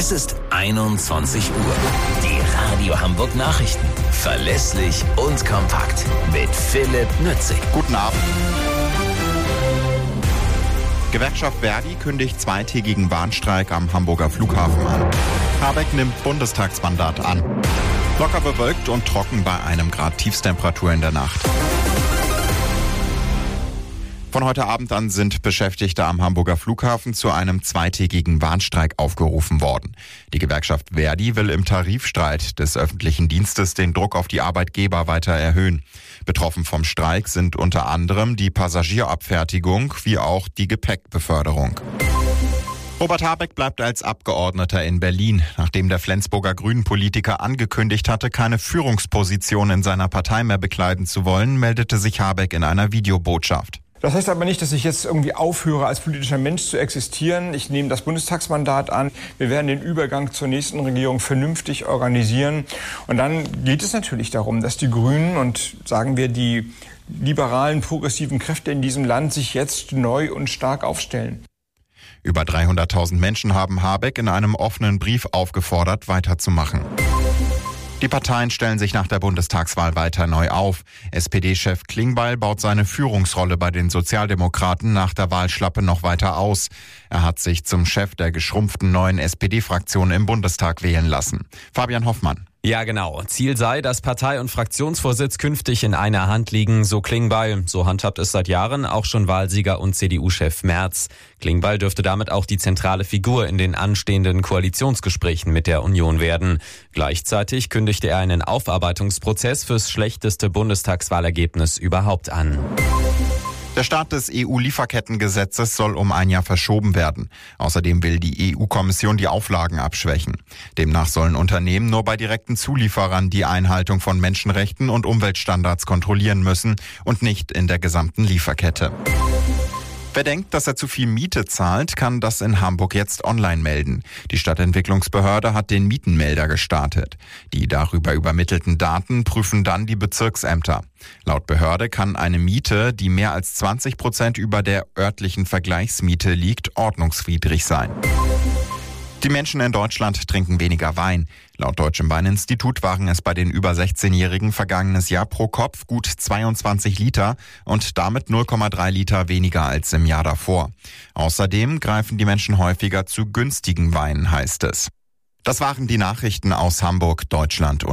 Es ist 21 Uhr. Die Radio Hamburg Nachrichten. Verlässlich und kompakt. Mit Philipp Nützig. Guten Abend. Gewerkschaft Verdi kündigt zweitägigen Warnstreik am Hamburger Flughafen an. Habeck nimmt Bundestagsmandat an. Locker bewölkt und trocken bei 1 Grad Tiefstemperatur in der Nacht. Von heute Abend an sind Beschäftigte am Hamburger Flughafen zu einem zweitägigen Warnstreik aufgerufen worden. Die Gewerkschaft Verdi will im Tarifstreit des öffentlichen Dienstes den Druck auf die Arbeitgeber weiter erhöhen. Betroffen vom Streik sind unter anderem die Passagierabfertigung wie auch die Gepäckbeförderung. Robert Habeck bleibt als Abgeordneter in Berlin. Nachdem der Flensburger Grünen-Politiker angekündigt hatte, keine Führungsposition in seiner Partei mehr bekleiden zu wollen, meldete sich Habeck in einer Videobotschaft. Das heißt aber nicht, dass ich jetzt irgendwie aufhöre, als politischer Mensch zu existieren. Ich nehme das Bundestagsmandat an. Wir werden den Übergang zur nächsten Regierung vernünftig organisieren. Und dann geht es natürlich darum, dass die Grünen und sagen wir die liberalen, progressiven Kräfte in diesem Land sich jetzt neu und stark aufstellen. Über 300.000 Menschen haben Habeck in einem offenen Brief aufgefordert, weiterzumachen. Die Parteien stellen sich nach der Bundestagswahl weiter neu auf. SPD-Chef Klingbeil baut seine Führungsrolle bei den Sozialdemokraten nach der Wahlschlappe noch weiter aus. Er hat sich zum Chef der geschrumpften neuen SPD-Fraktion im Bundestag wählen lassen. Fabian Hoffmann. Ja, genau. Ziel sei, dass Partei- und Fraktionsvorsitz künftig in einer Hand liegen, so Klingbeil. So handhabt es seit Jahren auch schon Wahlsieger und CDU-Chef Merz. Klingbeil dürfte damit auch die zentrale Figur in den anstehenden Koalitionsgesprächen mit der Union werden. Gleichzeitig kündigte er einen Aufarbeitungsprozess fürs schlechteste Bundestagswahlergebnis überhaupt an. Der Start des EU-Lieferkettengesetzes soll um 1 Jahr verschoben werden. Außerdem will die EU-Kommission die Auflagen abschwächen. Demnach sollen Unternehmen nur bei direkten Zulieferern die Einhaltung von Menschenrechten und Umweltstandards kontrollieren müssen und nicht in der gesamten Lieferkette. Wer denkt, dass er zu viel Miete zahlt, kann das in Hamburg jetzt online melden. Die Stadtentwicklungsbehörde hat den Mietenmelder gestartet. Die darüber übermittelten Daten prüfen dann die Bezirksämter. Laut Behörde kann eine Miete, die mehr als 20% über der örtlichen Vergleichsmiete liegt, ordnungswidrig sein. Die Menschen in Deutschland trinken weniger Wein. Laut Deutschem Weininstitut waren es bei den über 16-Jährigen vergangenes Jahr pro Kopf gut 22 Liter und damit 0,3 Liter weniger als im Jahr davor. Außerdem greifen die Menschen häufiger zu günstigen Weinen, heißt es. Das waren die Nachrichten aus Hamburg, Deutschland und